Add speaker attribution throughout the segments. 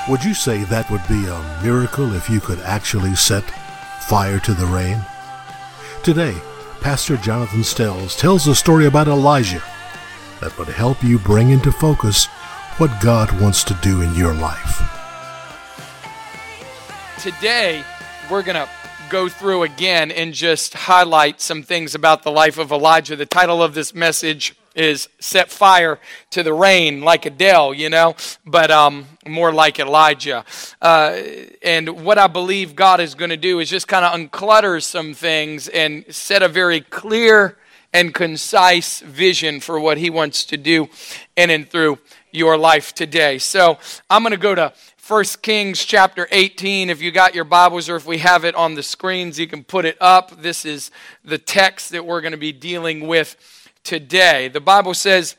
Speaker 1: Would you say that would be a miracle if you could actually set fire to the rain? Today, Pastor Jonathan Stells tells a story about Elijah that would help you bring into focus what God wants to do in your life.
Speaker 2: Today, we're going to go through again and just highlight some things about the life of Elijah. The title of this message is Set Fire to the Rain, like Adele, but more like Elijah. And what I believe God is going to do is just kind of unclutter some things and set a very clear and concise vision for what he wants to do in and through your life today. So I'm going to go to 1 Kings chapter 18. If you got your Bibles or if we have it on the screens, you can put it up. This is the text that we're going to be dealing with today. The Bible says,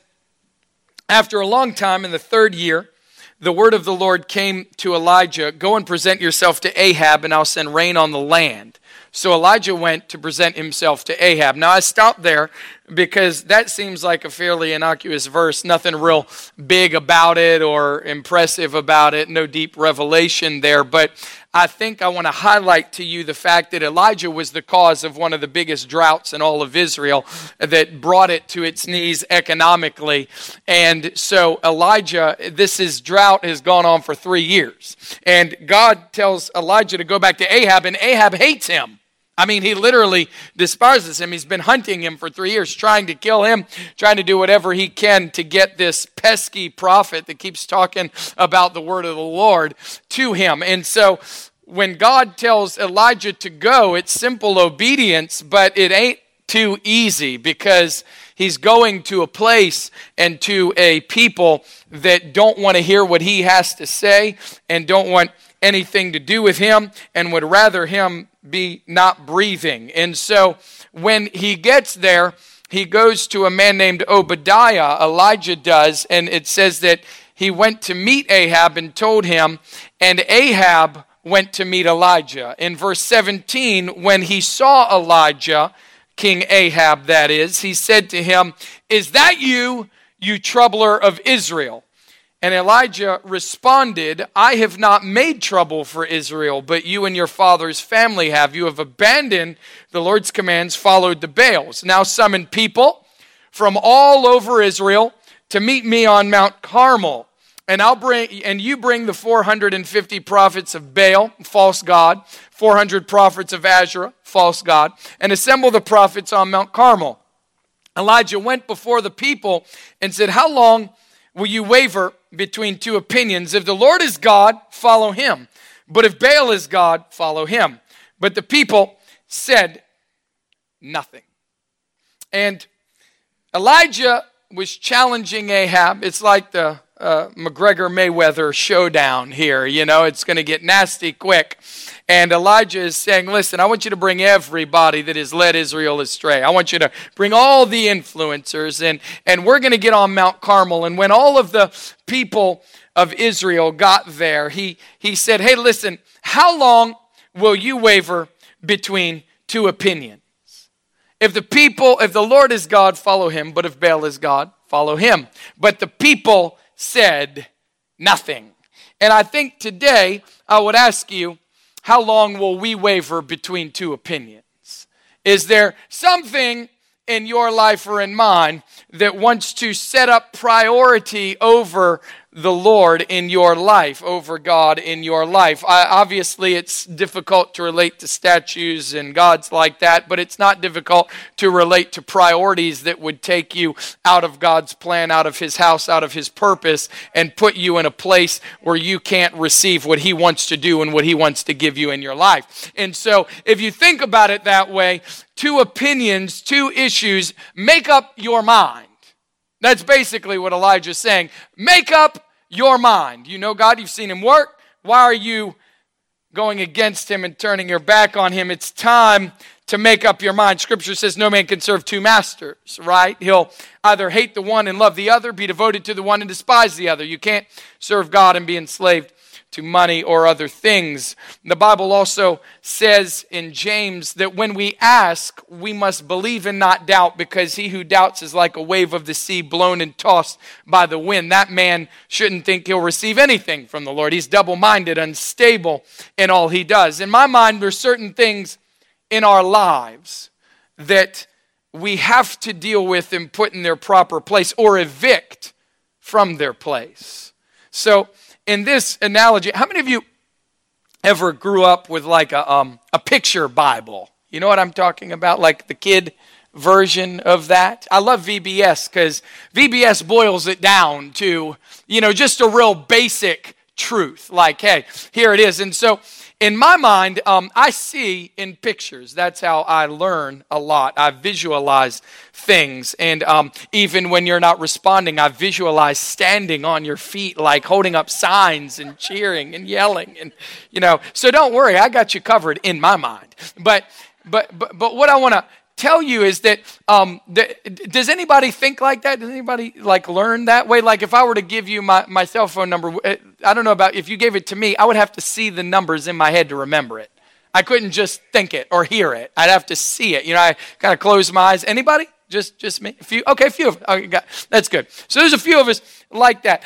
Speaker 2: after a long time, in the third year, the word of the Lord came to Elijah, "Go and present yourself to Ahab, and I'll send rain on the land." So Elijah went to present himself to Ahab. Now I stopped there because that seems like a fairly innocuous verse, nothing real big about it or impressive about it, no deep revelation there. But I think I want to highlight to you the fact that Elijah was the cause of one of the biggest droughts in all of Israel that brought it to its knees economically. And so Elijah, drought has gone on for 3 years. And God tells Elijah to go back to Ahab, and Ahab hates him. I mean, he literally despises him. He's been hunting him for 3 years, trying to kill him, trying to do whatever he can to get this pesky prophet that keeps talking about the word of the Lord to him. And so when God tells Elijah to go, it's simple obedience, but it ain't too easy because he's going to a place and to a people that don't want to hear what he has to say and don't want anything to do with him and would rather him be not breathing. And so when he gets there, he goes to a man named Obadiah, Elijah does, and it says that he went to meet Ahab and told him, and Ahab went to meet Elijah. In verse 17, when he saw Elijah, King Ahab that is, he said to him, "Is that you, you troubler of Israel?" And Elijah responded, "I have not made trouble for Israel, but you and your father's family have. You have abandoned the Lord's commands, followed the Baals. Now summon people from all over Israel to meet me on Mount Carmel. And you bring the 450 prophets of Baal, false god, 400 prophets of Asherah, false god, and assemble the prophets on Mount Carmel." Elijah went before the people and said, "How long will you waver between two opinions? If the Lord is God, follow him. But if Baal is God, follow him." But the people said nothing. And Elijah was challenging Ahab. It's like the McGregor-Mayweather showdown here. It's going to get nasty quick. And Elijah is saying, "Listen, I want you to bring everybody that has led Israel astray. I want you to bring all the influencers, and we're going to get on Mount Carmel." And when all of the people of Israel got there, he said, "Hey, listen, how long will you waver between two opinions? If the Lord is God, follow him. But if Baal is God, follow him." But the people said nothing. And I think today I would ask you, how long will we waver between two opinions? Is there something in your life or in mine that wants to set up priority over the Lord in your life, over God in your life? Obviously, it's difficult to relate to statues and gods like that, but it's not difficult to relate to priorities that would take you out of God's plan, out of his house, out of his purpose, and put you in a place where you can't receive what he wants to do and what he wants to give you in your life. And so, if you think about it that way, two opinions, two issues, make up your mind. That's basically what Elijah's saying. Make up your mind. You know God, you've seen him work. Why are you going against him and turning your back on him? It's time to make up your mind. Scripture says no man can serve two masters, right? He'll either hate the one and love the other, be devoted to the one and despise the other. You can't serve God and be enslaved to money or other things. The Bible also says in James that when we ask, we must believe and not doubt, because he who doubts is like a wave of the sea blown and tossed by the wind. That man shouldn't think he'll receive anything from the Lord. He's double-minded, unstable in all he does. In my mind, there's certain things in our lives that we have to deal with and put in their proper place or evict from their place. So in this analogy, how many of you ever grew up with like a picture Bible? You know what I'm talking about? Like the kid version of that. I love VBS because VBS boils it down to, just a real basic truth. Like, hey, here it is. And so in my mind, I see in pictures. That's how I learn a lot. I visualize things. And even when you're not responding, I visualize standing on your feet, like holding up signs and cheering and yelling. And, so don't worry, I got you covered in my mind. But what I want to tell you is that, does anybody think like that? Does anybody like learn that way? Like if I were to give you my cell phone number, I don't know about if you gave it to me, I would have to see the numbers in my head to remember it. I couldn't just think it or hear it. I'd have to see it. I kind of close my eyes. Anybody? Just me? A few? Okay, a few of okay, that's good. So there's a few of us like that.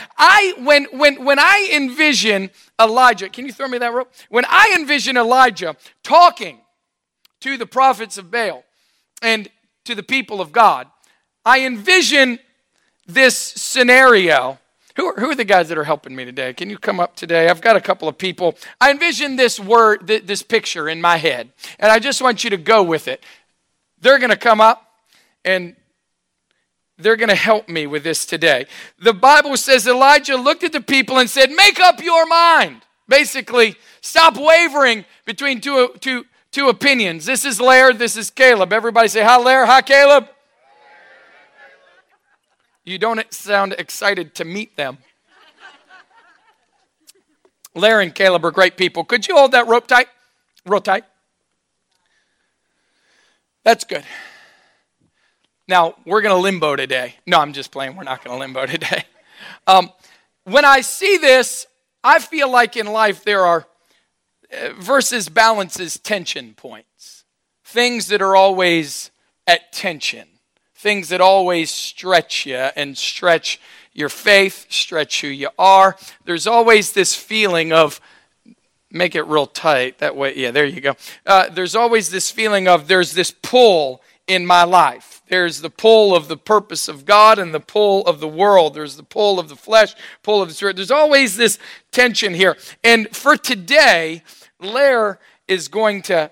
Speaker 2: When I envision Elijah, can you throw me that rope? When I envision Elijah talking to the prophets of Baal and to the people of God, I envision this scenario. Who are the guys that are helping me today? Can you come up today? I've got a couple of people. I envision this this picture in my head, and I just want you to go with it. They're going to come up, and they're going to help me with this today. The Bible says Elijah looked at the people and said, "Make up your mind." Basically, stop wavering between two opinions. This is Laird, this is Caleb. Everybody say, hi Laird, hi Caleb. You don't sound excited to meet them. Laird and Caleb are great people. Could you hold that rope tight? Real tight. That's good. Now, we're going to limbo today. No, I'm just playing. We're not going to limbo today. When I see this, I feel like in life there are versus balances tension points. Things that are always at tension. Things that always stretch you and stretch your faith, stretch who you are. There's always this feeling of, make it real tight. That way, yeah, there you go. There's always this feeling of there's this pull in my life. There's the pull of the purpose of God and the pull of the world. There's the pull of the flesh, pull of the spirit. There's always this tension here. And for today, Lair is going to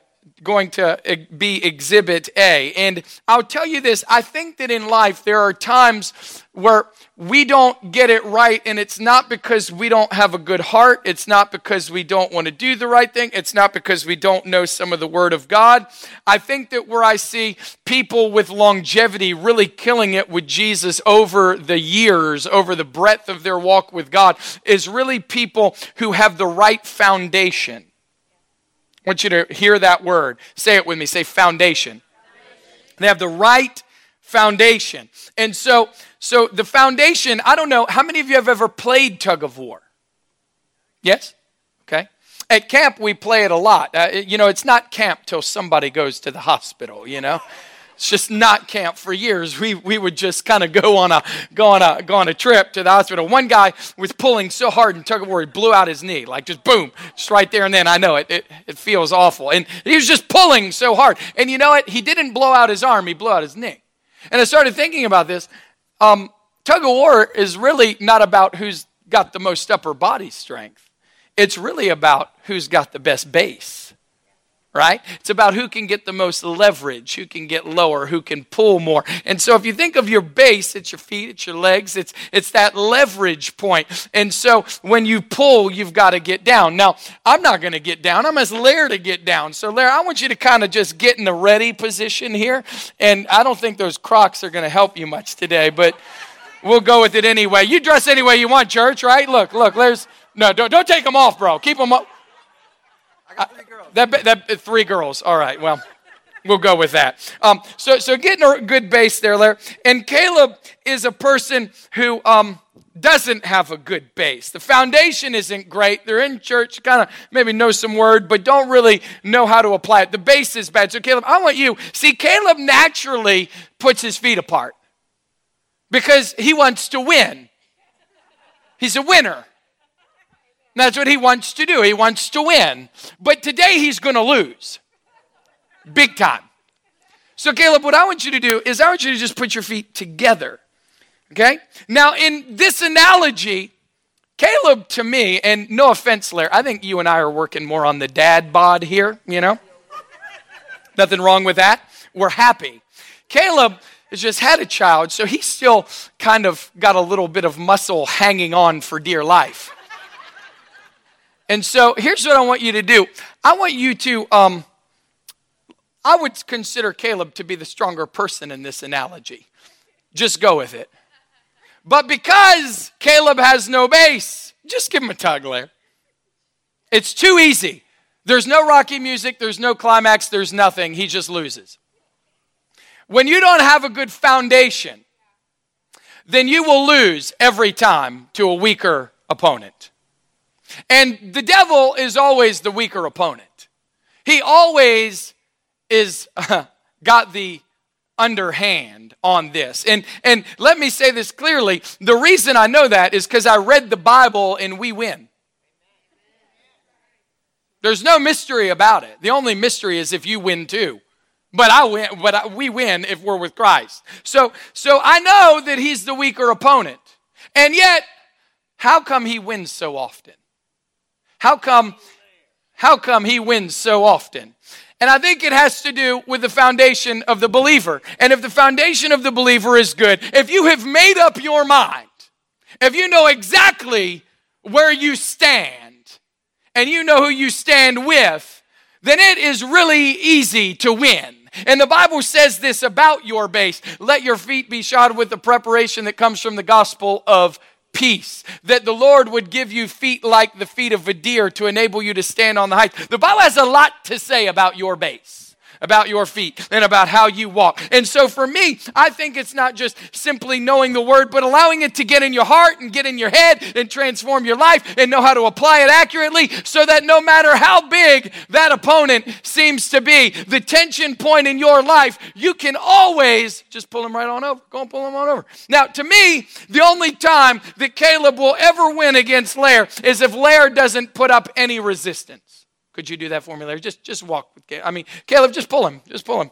Speaker 2: be Exhibit A. And I'll tell you this, I think that in life there are times where we don't get it right, and it's not because we don't have a good heart. It's not because we don't want to do the right thing. It's not because we don't know some of the Word of God. I think that where I see people with longevity really killing it with Jesus over the years, over the breadth of their walk with God, is really people who have the right foundation. I want you to hear that word. Say it with me. Say foundation. They have the right foundation. And so the foundation, I don't know, how many of you have ever played tug of war? Yes? Okay. At camp, we play it a lot. It's not camp till somebody goes to the hospital, It's just not camp. For years, we would just kind of go on a trip to the hospital. One guy was pulling so hard in tug of war, he blew out his knee, like just boom, just right there and then. I know it feels awful. And he was just pulling so hard. And you know what? He didn't blow out his arm, he blew out his knee. And I started thinking about this. Tug of war is really not about who's got the most upper body strength. It's really about who's got the best base. Right? It's about who can get the most leverage, who can get lower, who can pull more. And so if you think of your base, it's your feet, it's your legs, it's that leverage point. And so when you pull, you've got to get down. Now, I'm not going to get down. I'm asking Lair to get down. So Lair, I want you to kind of just get in the ready position here. And I don't think those Crocs are going to help you much today, but we'll go with it anyway. You dress any way you want, church, right? Look, Lair's, no, don't take them off, bro. Keep them up.
Speaker 3: I got 3 girls.
Speaker 2: That 3 girls. All right. Well, we'll go with that. So getting a good base there, Larry. And Caleb is a person who doesn't have a good base. The foundation isn't great. They're in church, kind of maybe know some word, but don't really know how to apply it. The base is bad. So Caleb, I want you, see, Caleb naturally puts his feet apart because he wants to win. He's a winner. That's what he wants to do. He wants to win. But today he's going to lose. Big time. So Caleb, what I want you to do is I want you to just put your feet together. Okay? Now, in this analogy, Caleb to me, and no offense, Larry, I think you and I are working more on the dad bod here, you know? Nothing wrong with that. We're happy. Caleb has just had a child, so he's still kind of got a little bit of muscle hanging on for dear life. And so here's what I want you to do. I want you to, I would consider Caleb to be the stronger person in this analogy. Just go with it. But because Caleb has no base, just give him a tug, Larry. It's too easy. There's no Rocky music, there's no climax, there's nothing. He just loses. When you don't have a good foundation, then you will lose every time to a weaker opponent. And the devil is always the weaker opponent. He always is got the underhand on this. And let me say this clearly. The reason I know that is because I read the Bible and we win. There's no mystery about it. The only mystery is if you win too. But I win. We win if we're with Christ. So I know that he's the weaker opponent. And yet, how come he wins so often? How come he wins so often? And I think it has to do with the foundation of the believer. And if the foundation of the believer is good, if you have made up your mind, if you know exactly where you stand, and you know who you stand with, then it is really easy to win. And the Bible says this about your base: let your feet be shod with the preparation that comes from the gospel of peace, that the Lord would give you feet like the feet of a deer to enable you to stand on the heights. The Bible has a lot to say about your base, about your feet, and about how you walk. And so for me, I think it's not just simply knowing the word, but allowing it to get in your heart and get in your head and transform your life and know how to apply it accurately, so that no matter how big that opponent seems to be, the tension point in your life, you can always just pull him right on over. Go and pull him on over. Now, to me, the only time that Caleb will ever win against Lair is if Lair doesn't put up any resistance. Could you do that for me, Larry? Just walk with Caleb. Caleb, just pull him. Just pull him.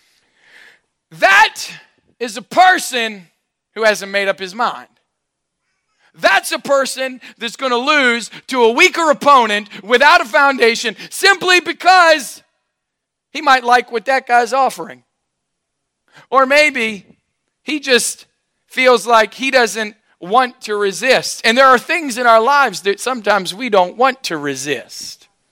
Speaker 2: That is a person who hasn't made up his mind. That's a person that's going to lose to a weaker opponent without a foundation simply because he might like what that guy's offering. Or maybe he just feels like he doesn't want to resist. And there are things in our lives that sometimes we don't want to resist.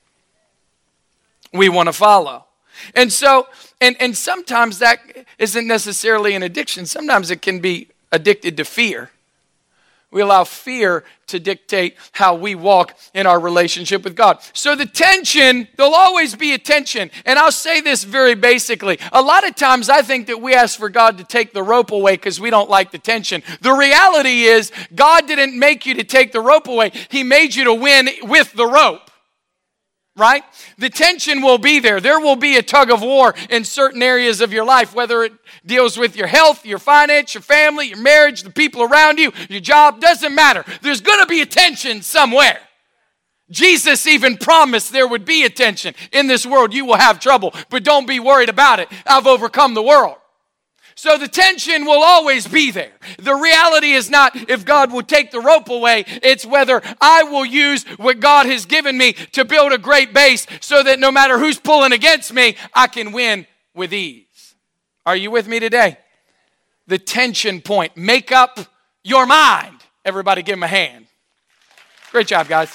Speaker 2: We want to follow. And so, and sometimes that isn't necessarily an addiction. Sometimes it can be addicted to fear. We allow fear to dictate how we walk in our relationship with God. So the tension, there'll always be a tension. And I'll say this very basically. A lot of times I think that we ask for God to take the rope away because we don't like the tension. The reality is God didn't make you to take the rope away. He made you to win with the rope. Right? The tension will be there. There will be a tug of war in certain areas of your life, whether it deals with your health, your finance, your family, your marriage, the people around you, your job, doesn't matter. There's going to be a tension somewhere. Jesus even promised there would be a tension. In this world, you will have trouble, but don't be worried about it. I've overcome the world. So the tension will always be there. The reality is not if God will take the rope away. It's whether I will use what God has given me to build a great base so that no matter who's pulling against me, I can win with ease. Are you with me today? The tension point. Make up your mind. Everybody give him a hand. Great job, guys.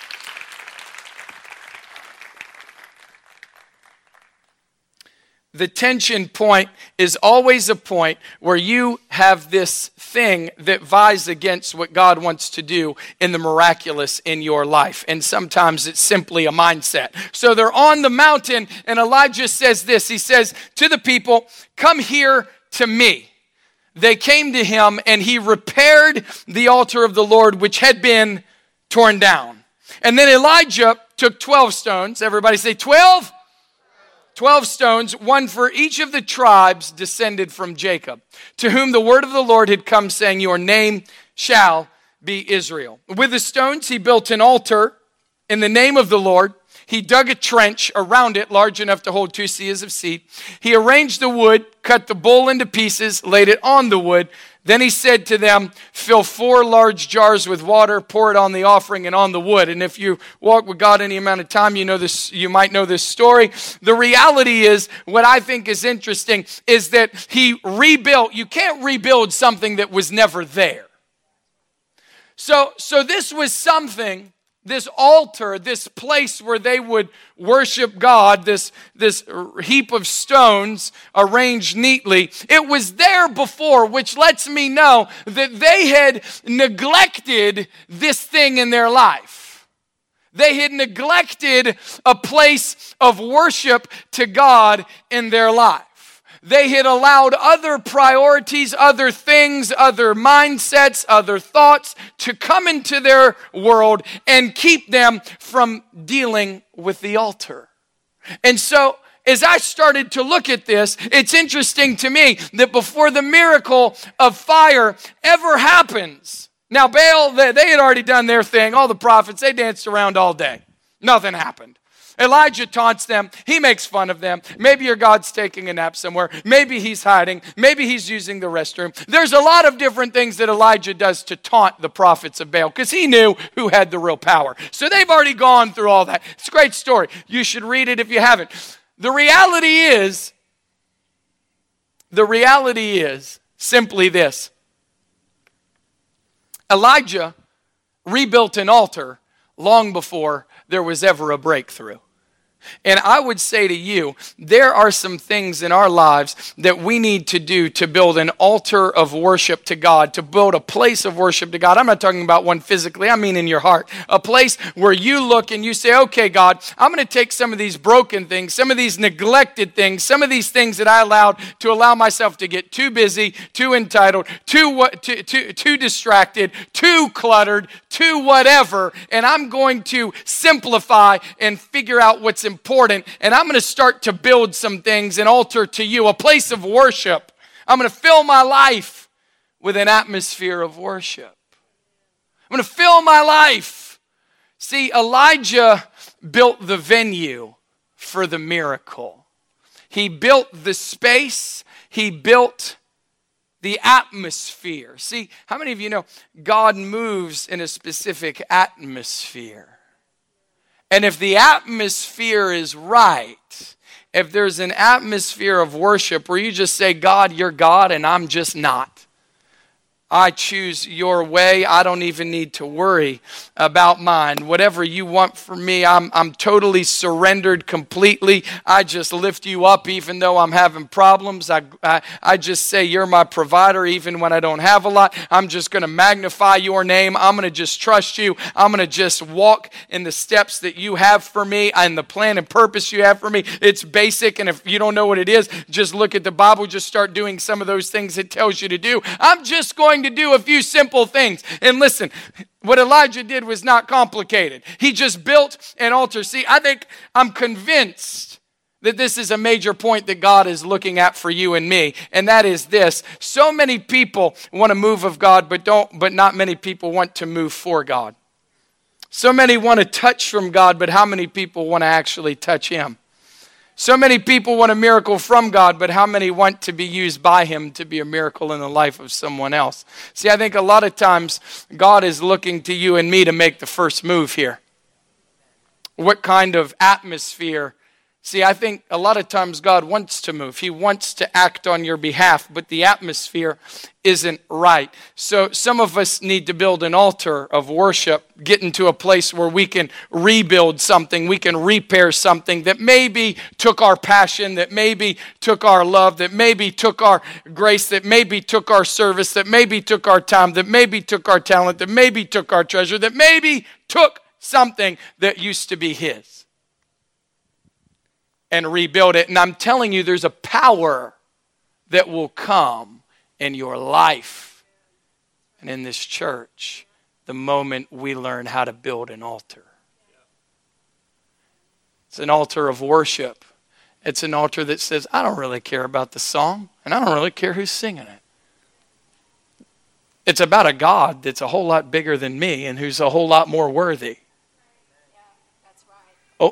Speaker 2: The tension point is always a point where you have this thing that vies against what God wants to do in the miraculous in your life. And sometimes it's simply a mindset. So they're on the mountain and Elijah says this. He says to the people, "Come here to me." they came to him, and he repaired the altar of the Lord, which had been torn down. And then Elijah took 12 stones. Everybody say 12? 12 stones, one for each of the tribes descended from Jacob, to whom the word of the Lord had come, saying, your name shall be Israel. With the stones he built an altar in the name of the Lord. He dug a trench around it large enough to hold 2 seahs of seed. He arranged the wood, cut the bull into pieces, laid it on the wood. Then he said to them, fill 4 large jars with water, pour it on the offering and on the wood. And if you walk with God any amount of time, you know this. You might know this story. The reality is, what I think is interesting is that he rebuilt. You can't rebuild something that was never there. So this was something, this altar, this place where they would worship God, this heap of stones arranged neatly, it was there before, which lets me know that they had neglected this thing in their life. They had neglected a place of worship to God in their life. They had allowed other priorities, other things, other mindsets, other thoughts to come into their world and keep them from dealing with the altar. And so, as I started to look at this, it's interesting to me that before the miracle of fire ever happens, now Baal, they had already done their thing. All the prophets, they danced around all day. Nothing happened. Elijah taunts them. He makes fun of them. Maybe your God's taking a nap somewhere. Maybe he's hiding. Maybe he's using the restroom. There's a lot of different things that Elijah does to taunt the prophets of Baal because he knew who had the real power. So they've already gone through all that. It's a great story. You should read it if you haven't. The reality is simply this. Elijah rebuilt an altar long before there was ever a breakthrough. And I would say to you, there are some things in our lives that we need to do to build an altar of worship to God, to build a place of worship to God. I'm not talking about one physically, I mean in your heart. A place where you look and you say, okay, God, I'm going to take some of these broken things, some of these neglected things, some of these things that I allowed to allow myself to get too busy, too entitled, too distracted, too cluttered, too whatever, and I'm going to simplify and figure out what's important, and I'm going to start to build some things, an altar to you, a place of worship. I'm going to fill my life with an atmosphere of worship. I'm going to fill my life. See, Elijah built the venue for the miracle. He built the space. He built the atmosphere. See, how many of you know God moves in a specific atmosphere? And if the atmosphere is right, if there's an atmosphere of worship where you just say, God, you're God and I'm just not. I choose your way. I don't even need to worry about mine. Whatever you want from me, I'm totally surrendered completely. I just lift you up even though I'm having problems. I just say you're my provider even when I don't have a lot. I'm just going to magnify your name. I'm going to just trust you. I'm going to just walk in the steps that you have for me and the plan and purpose you have for me. It's basic, and if you don't know what it is, just look at the Bible. Just start doing some of those things it tells you to do. I'm just going to do a few simple things. And listen, what Elijah did was not complicated. He just built an altar. See, I'm convinced that this is a major point that God is looking at for you and me, and that is this. So many people want to move of God, but not many people want to move for God. So many want to touch from God, but how many people want to actually touch Him? So many people want a miracle from God, but how many want to be used by Him to be a miracle in the life of someone else? See, I think a lot of times God is looking to you and me to make the first move here. What kind of atmosphere? See, I think a lot of times God wants to move. He wants to act on your behalf, but the atmosphere isn't right. So some of us need to build an altar of worship, get into a place where we can rebuild something, we can repair something that maybe took our passion, that maybe took our love, that maybe took our grace, that maybe took our service, that maybe took our time, that maybe took our talent, that maybe took our treasure, that maybe took something that used to be His. And rebuild it. And I'm telling you, there's a power that will come in your life and in this church the moment we learn how to build an altar. It's an altar of worship. It's an altar that says, I don't really care about the song, and I don't really care who's singing it. It's about a God that's a whole lot bigger than me and who's a whole lot more worthy. Oh,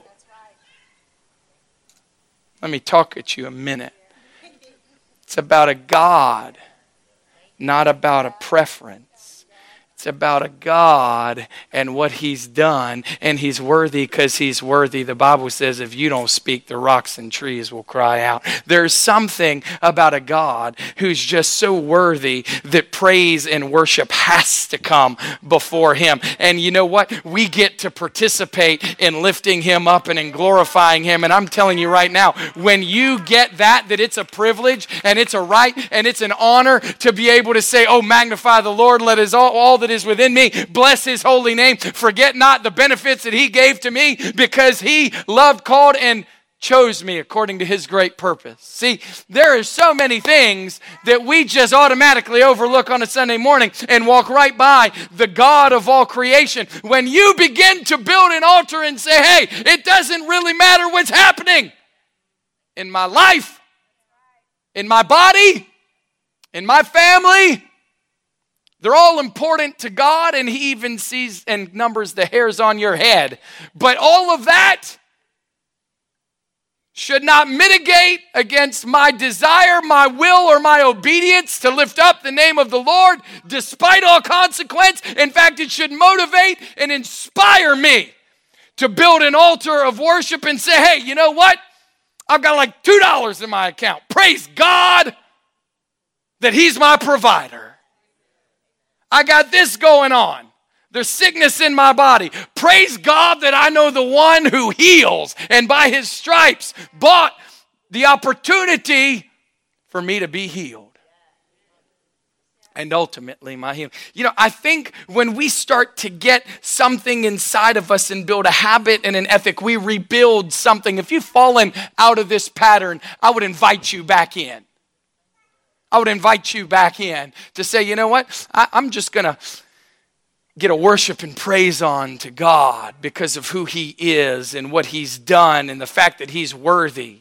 Speaker 2: let me talk at you a minute. It's about a God, not about a preference. It's about a God and what he's done, and he's worthy because he's worthy. The Bible says if you don't speak, the rocks and trees will cry out. There's something about a God who's just so worthy that praise and worship has to come before him. And you know what? We get to participate in lifting him up and in glorifying him. And I'm telling you right now, when you get that it's a privilege and it's a right and it's an honor to be able to say, oh, magnify the Lord, let his all that is within me bless his holy name. Forget not the benefits that he gave to me because he loved, called, and chose me according to his great purpose. See, there are so many things that we just automatically overlook on a Sunday morning and walk right by the God of all creation. When you begin to build an altar and say, hey, it doesn't really matter what's happening in my life, in my body, in my family, they're all important to God, and he even sees and numbers the hairs on your head. But all of that should not mitigate against my desire, my will, or my obedience to lift up the name of the Lord despite all consequence. In fact, it should motivate and inspire me to build an altar of worship and say, hey, you know what? I've got like $2 in my account. Praise God that he's my provider. I got this going on. There's sickness in my body. Praise God that I know the one who heals, and by his stripes bought the opportunity for me to be healed. And ultimately my healing. You know, I think when we start to get something inside of us and build a habit and an ethic, we rebuild something. If you've fallen out of this pattern, I would invite you back in. I would invite you back in to say, you know what? I'm just going to get a worship and praise on to God because of who he is and what he's done and the fact that he's worthy.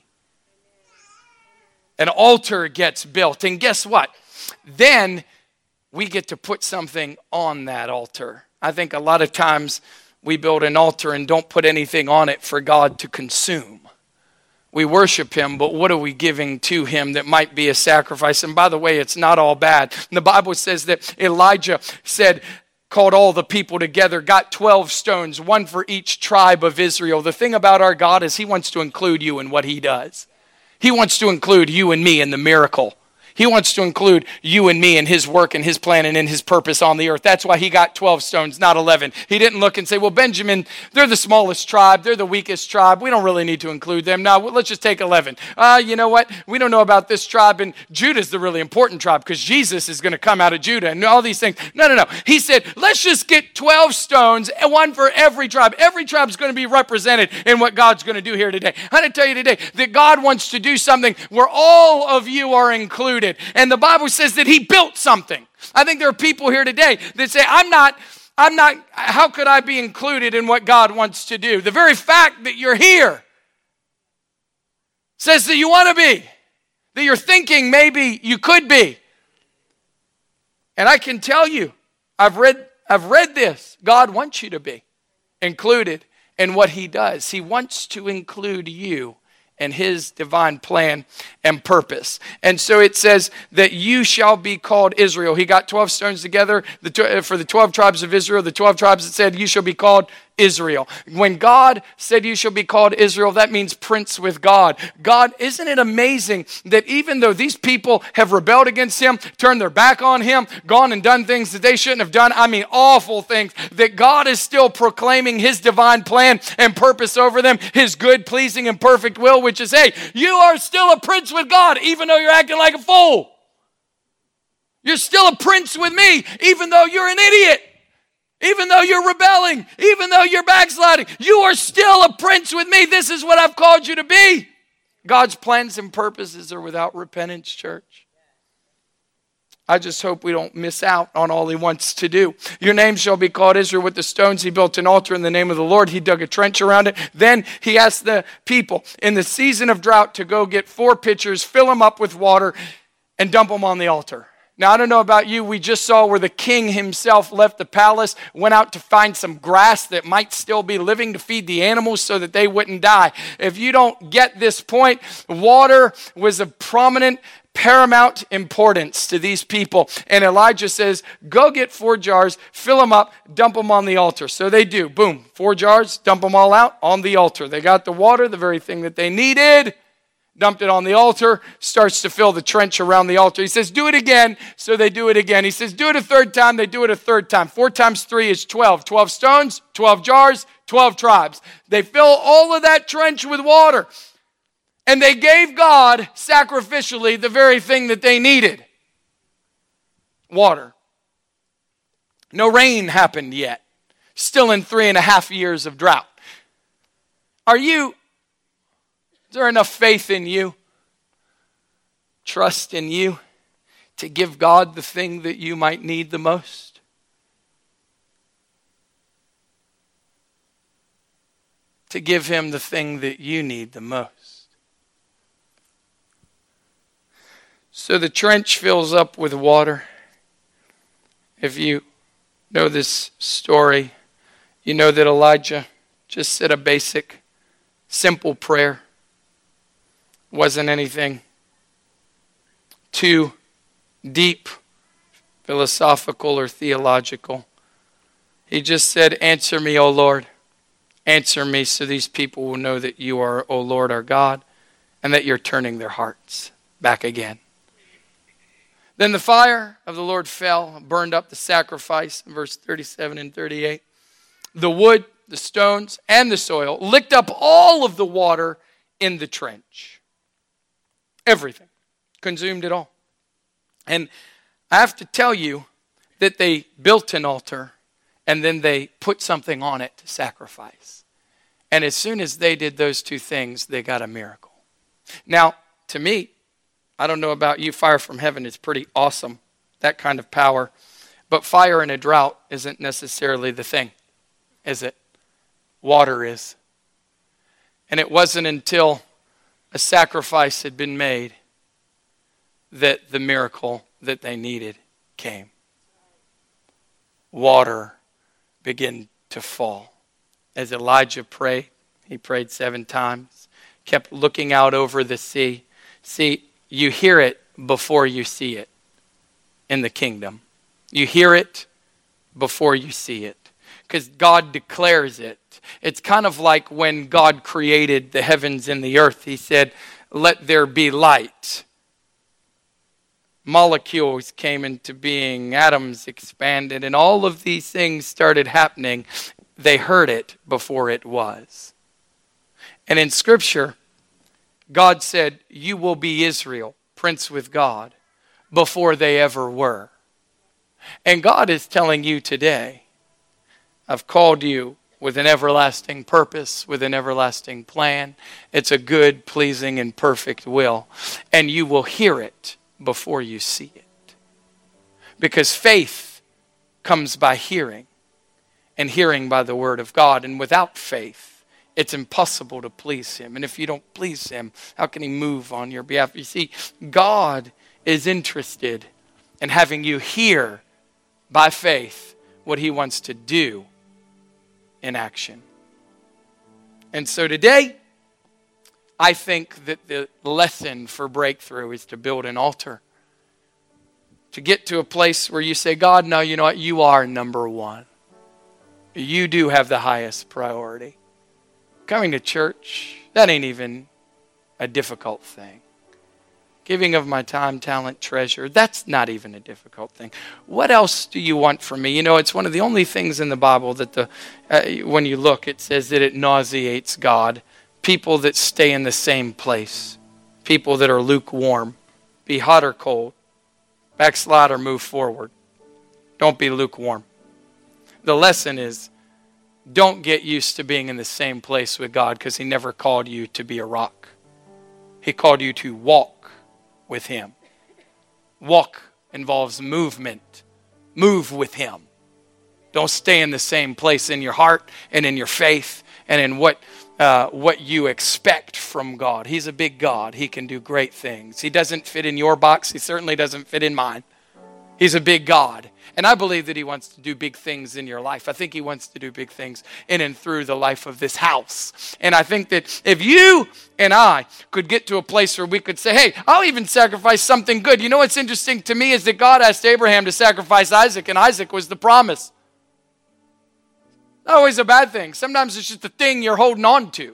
Speaker 2: An altar gets built. And guess what? Then we get to put something on that altar. I think a lot of times we build an altar and don't put anything on it for God to consume. We worship him, but what are we giving to him that might be a sacrifice? And by the way, it's not all bad. The Bible says that Elijah called all the people together, got 12 stones, one for each tribe of Israel. The thing about our God is he wants to include you in what he does. He wants to include you and me in the miracle. He wants to include you and me in his work and his plan and in his purpose on the earth. That's why he got 12 stones, not 11. He didn't look and say, well, Benjamin, they're the smallest tribe. They're the weakest tribe. We don't really need to include them. No, let's just take 11. You know what? We don't know about this tribe. And Judah's the really important tribe because Jesus is going to come out of Judah and all these things. No. He said, let's just get 12 stones, one for every tribe. Every tribe's going to be represented in what God's going to do here today. I'm going to tell you today that God wants to do something where all of you are included. And the Bible says that he built something. I think there are people here today that say, I'm not, how could I be included in what God wants to do? The very fact that you're here says that you want to be, that you're thinking maybe you could be. And I can tell you, I've read this. God wants you to be included in what he does. He wants to include you and his divine plan and purpose. And so it says that you shall be called Israel. He got 12 stones together for the 12 tribes of Israel. The 12 tribes that said you shall be called Israel. When God said you shall be called Israel, that means prince with God. God, isn't it amazing that even though these people have rebelled against him, turned their back on him, gone and done things that they shouldn't have done, I mean awful things, that God is still proclaiming his divine plan and purpose over them, his good, pleasing, and perfect will, which is, hey, you are still a prince with God, even though you're acting like a fool. You're still a prince with me, even though you're an idiot. Even though you're rebelling, even though you're backsliding, you are still a prince with me. This is what I've called you to be. God's plans and purposes are without repentance, church. I just hope we don't miss out on all he wants to do. Your name shall be called Israel. With the stones he built an altar in the name of the Lord. He dug a trench around it. Then he asked the people in the season of drought to go get 4 pitchers, fill them up with water, and dump them on the altar. Now, I don't know about you. We just saw where the king himself left the palace, went out to find some grass that might still be living to feed the animals so that they wouldn't die. If you don't get this point, water was a prominent, paramount importance to these people. And Elijah says, go get 4 jars, fill them up, dump them on the altar. So they do. Boom. 4 jars, dump them all out on the altar. They got the water, the very thing that they needed, dumped it on the altar, starts to fill the trench around the altar. He says, do it again. So they do it again. He says, do it a 3rd time. They do it a 3rd time. 4 times 3 is 12. 12 stones, 12 jars, 12 tribes. They fill all of that trench with water. And they gave God sacrificially the very thing that they needed. Water. No rain happened yet. Still in 3.5 years of drought. Is there enough faith in you, trust in you, to give God the thing that you might need the most? To give him the thing that you need the most. So the trench fills up with water. If you know this story, you know that Elijah just said a basic, simple prayer. Wasn't anything too deep, philosophical, or theological. He just said, answer me, O Lord. Answer me so these people will know that you are, O Lord, our God, and that you're turning their hearts back again. Then the fire of the Lord fell, burned up the sacrifice, verse 37 and 38. The wood, the stones, and the soil licked up all of the water in the trench. Everything. Consumed it all. And I have to tell you that they built an altar and then they put something on it to sacrifice. And as soon as they did those 2 things, they got a miracle. Now, to me, I don't know about you, fire from heaven is pretty awesome, that kind of power. But fire in a drought isn't necessarily the thing, is it? Water is. And it wasn't until a sacrifice had been made that the miracle that they needed came. Water began to fall. As Elijah prayed, he prayed 7 times, kept looking out over the sea. See, you hear it before you see it in the kingdom. You hear it before you see it. Because God declares it. It's kind of like when God created the heavens and the earth. He said, let there be light. Molecules came into being. Atoms expanded. And all of these things started happening. They heard it before it was. And in Scripture, God said, you will be Israel, prince with God, before they ever were. And God is telling you today, I've called you with an everlasting purpose, with an everlasting plan. It's a good, pleasing, and perfect will. And you will hear it before you see it. Because faith comes by hearing, and hearing by the word of God. And without faith, it's impossible to please him. And if you don't please him, how can he move on your behalf? You see, God is interested in having you hear by faith what he wants to do in action. And so today, I think that the lesson for breakthrough is to build an altar. To get to a place where you say, God, no, you know what? You are number one. You do have the highest priority. Coming to church, that ain't even a difficult thing. Giving of my time, talent, treasure, that's not even a difficult thing. What else do you want from me? You know, it's one of the only things in the Bible that when you look, it says that it nauseates God. People that stay in the same place. People that are lukewarm. Be hot or cold. Backslide or move forward. Don't be lukewarm. The lesson is, don't get used to being in the same place with God, because he never called you to be a rock. He called you to walk with him. Walk involves movement. Move with Him. Don't stay in the same place in your heart and in your faith and in what you expect from God. He's a big God. He can do great things. He doesn't fit in your box. He certainly doesn't fit in mine. He's a big God. And I believe that He wants to do big things in your life. I think He wants to do big things in and through the life of this house. And I think that if you and I could get to a place where we could say, hey, I'll even sacrifice something good. You know what's interesting to me is that God asked Abraham to sacrifice Isaac, and Isaac was the promise. Not always a bad thing. Sometimes it's just the thing you're holding on to.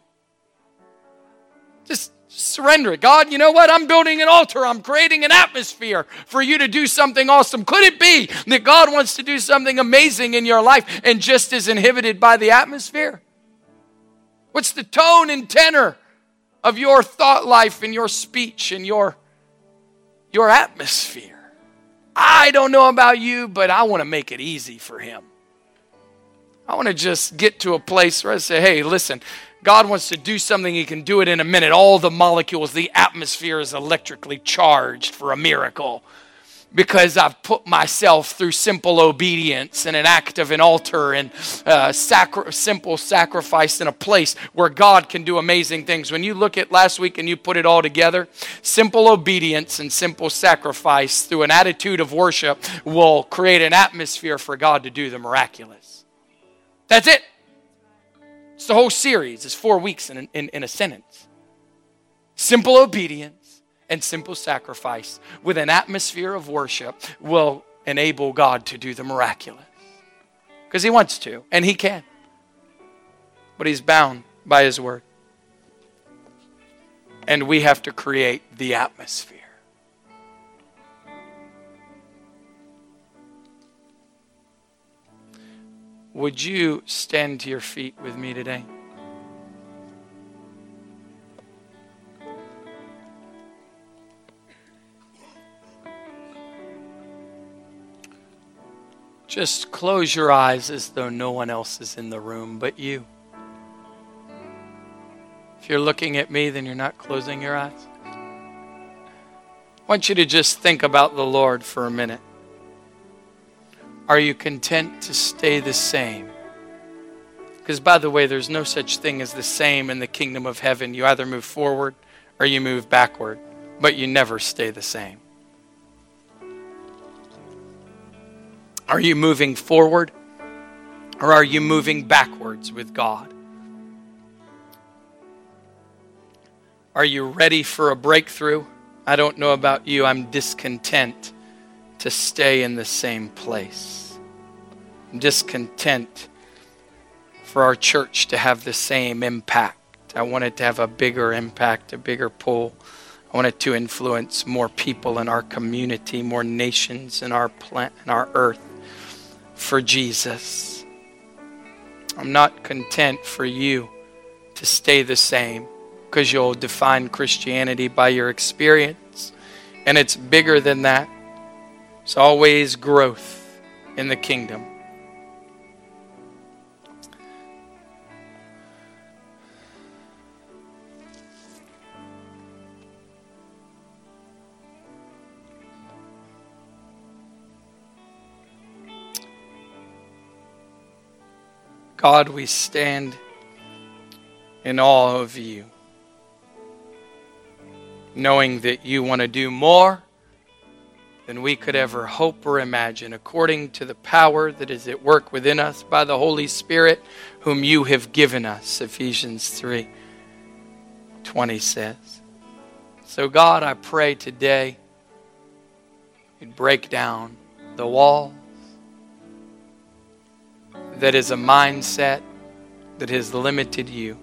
Speaker 2: Just surrender it. God, you know what? I'm building an altar. I'm creating an atmosphere for you to do something awesome. Could it be that God wants to do something amazing in your life and just is inhibited by the atmosphere? What's the tone and tenor of your thought life and your speech and your atmosphere? I don't know about you, but I want to make it easy for Him. I want to just get to a place where I say, hey, listen, God wants to do something. He can do it in a minute. All the molecules, the atmosphere is electrically charged for a miracle because I've put myself through simple obedience and an act of an altar and simple sacrifice in a place where God can do amazing things. When you look at last week and you put it all together, simple obedience and simple sacrifice through an attitude of worship will create an atmosphere for God to do the miraculous. That's it. It's the whole series. It's 4 weeks in a sentence. Simple obedience and simple sacrifice with an atmosphere of worship will enable God to do the miraculous. Because He wants to, and He can. But He's bound by His word. And we have to create the atmosphere. Would you stand to your feet with me today? Just close your eyes as though no one else is in the room but you. If you're looking at me, then you're not closing your eyes. I want you to just think about the Lord for a minute. Are you content to stay the same? Because by the way, there's no such thing as the same in the kingdom of heaven. You either move forward or you move backward, but you never stay the same. Are you moving forward or are you moving backwards with God? Are you ready for a breakthrough? I don't know about you. I'm discontent to stay in the same place. I'm discontent for our church to have the same impact. I want it to have a bigger impact, a bigger pull. I want it to influence more people in our community, more nations in our planet, in our earth for Jesus. I'm not content for you to stay the same because you'll define Christianity by your experience. And it's bigger than that. It's always growth in the kingdom. God, we stand in awe of you, knowing that you want to do more than we could ever hope or imagine, according to the power that is at work within us by the Holy Spirit, whom you have given us, Ephesians 3:20 says. So God, I pray today you'd break down the wall that is a mindset that has limited you.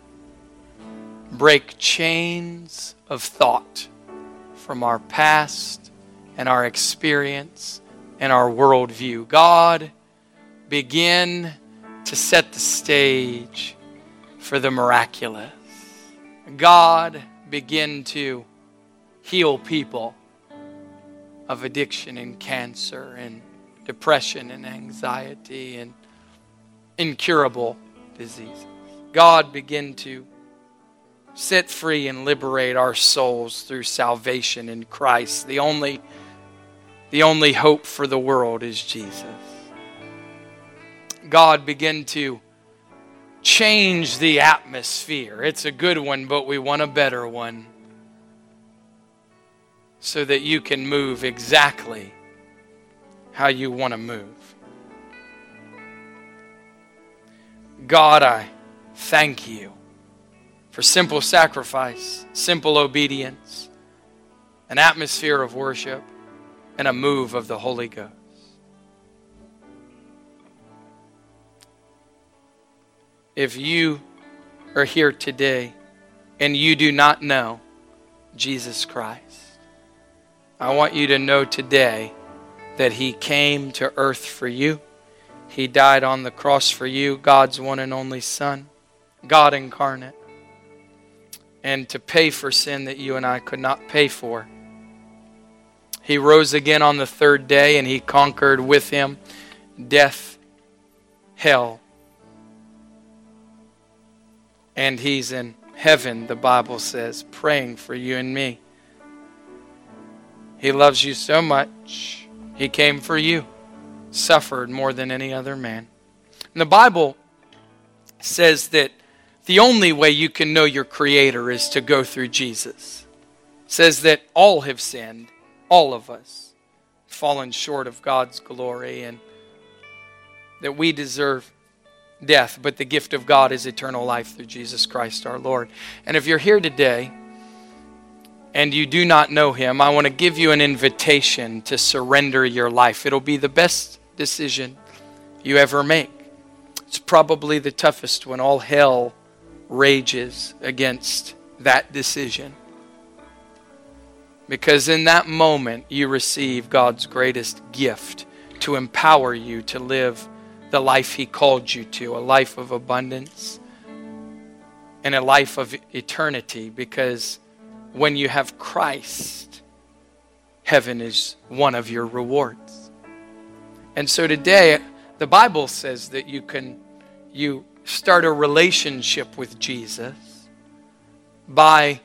Speaker 2: Break chains of thought from our past and our experience and our worldview. God, begin to set the stage for the miraculous. God, begin to heal people of addiction and cancer and depression and anxiety and incurable diseases. God, begin to set free and liberate our souls through salvation in Christ, the only The only hope for the world is Jesus. God, begin to change the atmosphere. It's a good one, but we want a better one, so that you can move exactly how you want to move. God, I thank you for simple sacrifice, simple obedience, an atmosphere of worship, and a move of the Holy Ghost. If you are here today and you do not know Jesus Christ, I want you to know today that He came to earth for you. He died on the cross for you, God's one and only Son, God incarnate, and to pay for sin that you and I could not pay for. He rose again on the third day, and He conquered with Him death, hell, and He's in heaven, the Bible says, praying for you and me. He loves you so much. He came for you, suffered more than any other man. And the Bible says that the only way you can know your Creator is to go through Jesus. It says that all have sinned, all of us, fallen short of God's glory, and that we deserve death, but the gift of God is eternal life through Jesus Christ our Lord. And if you're here today and you do not know Him, I want to give you an invitation to surrender your life. It'll be the best decision you ever make. It's probably the toughest when all hell rages against that decision. Because in that moment, you receive God's greatest gift to empower you to live the life He called you to, a life of abundance and a life of eternity. Because when you have Christ, heaven is one of your rewards. And so today, the Bible says that you start a relationship with Jesus by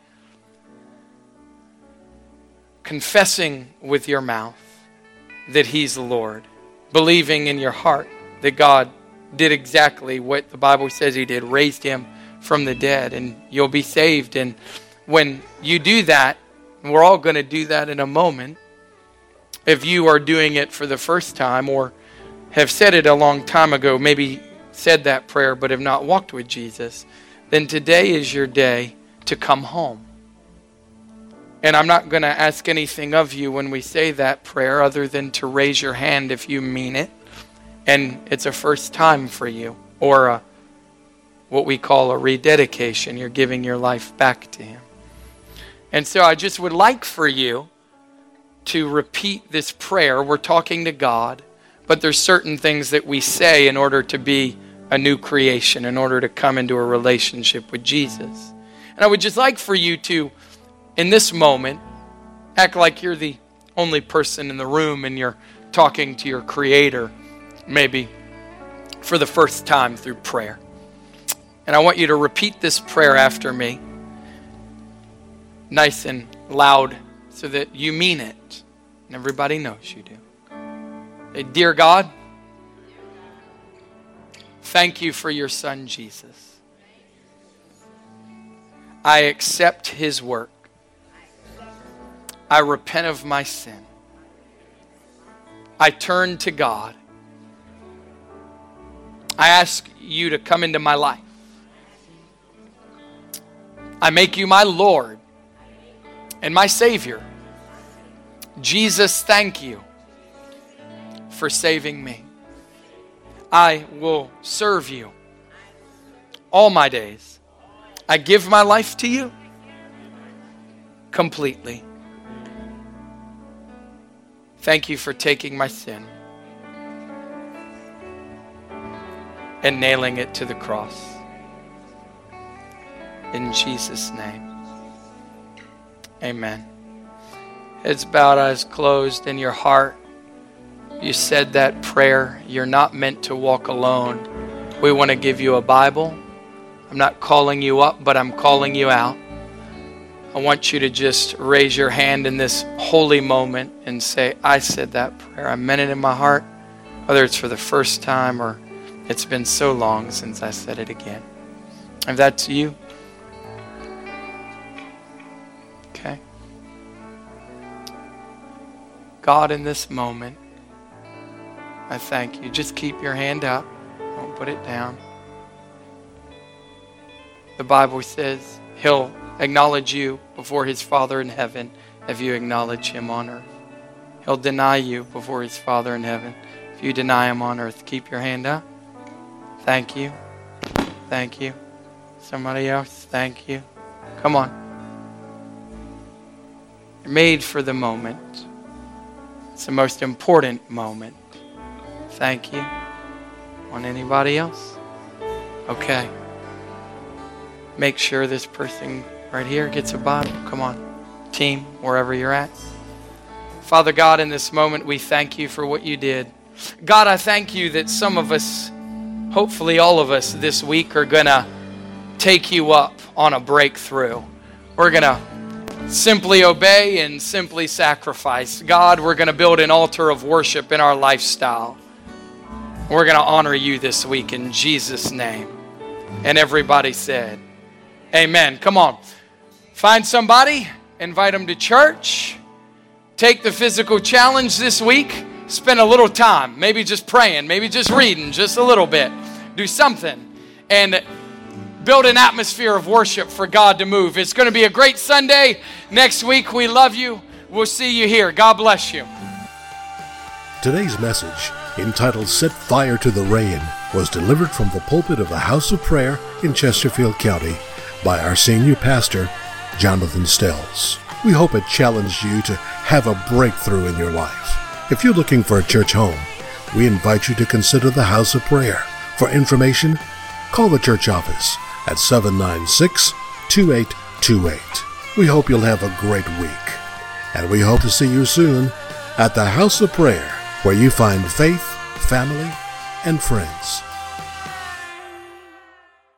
Speaker 2: confessing with your mouth that He's the Lord, believing in your heart that God did exactly what the Bible says He did, raised Him from the dead, and you'll be saved. And when you do that, and we're all going to do that in a moment, if you are doing it for the first time or have said it a long time ago, maybe said that prayer but have not walked with Jesus, then today is your day to come home. And I'm not going to ask anything of you when we say that prayer other than to raise your hand if you mean it, and it's a first time for you, or what we call a rededication. You're giving your life back to Him. And so I just would like for you to repeat this prayer. We're talking to God, but there's certain things that we say in order to be a new creation, in order to come into a relationship with Jesus. And I would just like for you to, in this moment, act like you're the only person in the room and you're talking to your Creator, maybe for the first time through prayer. And I want you to repeat this prayer after me, nice and loud, so that you mean it. And everybody knows you do. Say, Dear God, thank you for your Son, Jesus. I accept His work. I repent of my sin. I turn to God. I ask you to come into my life. I make you my Lord and my Savior. Jesus, thank you for saving me. I will serve you all my days. I give my life to you completely. Thank you for taking my sin and nailing it to the cross. In Jesus' name, amen. Heads bowed, eyes closed. In your heart, you said that prayer. You're not meant to walk alone. We want to give you a Bible. I'm not calling you up, but I'm calling you out. I want you to just raise your hand in this holy moment and say, I said that prayer. I meant it in my heart, whether it's for the first time or it's been so long since I said it again. If that's you, okay. God, in this moment, I thank you. Just keep your hand up. Don't put it down. The Bible says He'll acknowledge you before His Father in heaven if you acknowledge Him on earth. He'll deny you before His Father in heaven if you deny Him on earth. Keep your hand up. Thank you. Thank you. Somebody else, thank you. Come on. You're made for the moment. It's the most important moment. Thank you. Want anybody else? Okay. Make sure this person right here gets a Bible. Come on. Team, wherever you're at. Father God, in this moment, we thank you for what you did. God, I thank you that some of us, hopefully all of us this week, are going to take you up on a breakthrough. We're going to simply obey and simply sacrifice. God, we're going to build an altar of worship in our lifestyle. We're going to honor you this week in Jesus' name. And everybody said, amen. Come on. Find somebody, invite them to church. Take the physical challenge this week. Spend a little time, maybe just praying, maybe just reading, just a little bit. Do something and build an atmosphere of worship for God to move. It's going to be a great Sunday. Next week, we love you. We'll see you here. God bless you.
Speaker 1: Today's message, entitled Set Fire to the Rain, was delivered from the pulpit of the House of Prayer in Chesterfield County by our senior pastor, Jonathan Stells. We hope it challenged you to have a breakthrough in your life. If you're looking for a church home, we invite you to consider the House of Prayer. For information, call the church office at 796-2828. We hope you'll have a great week, and we hope to see you soon at the House of Prayer, where you find faith, family, and friends.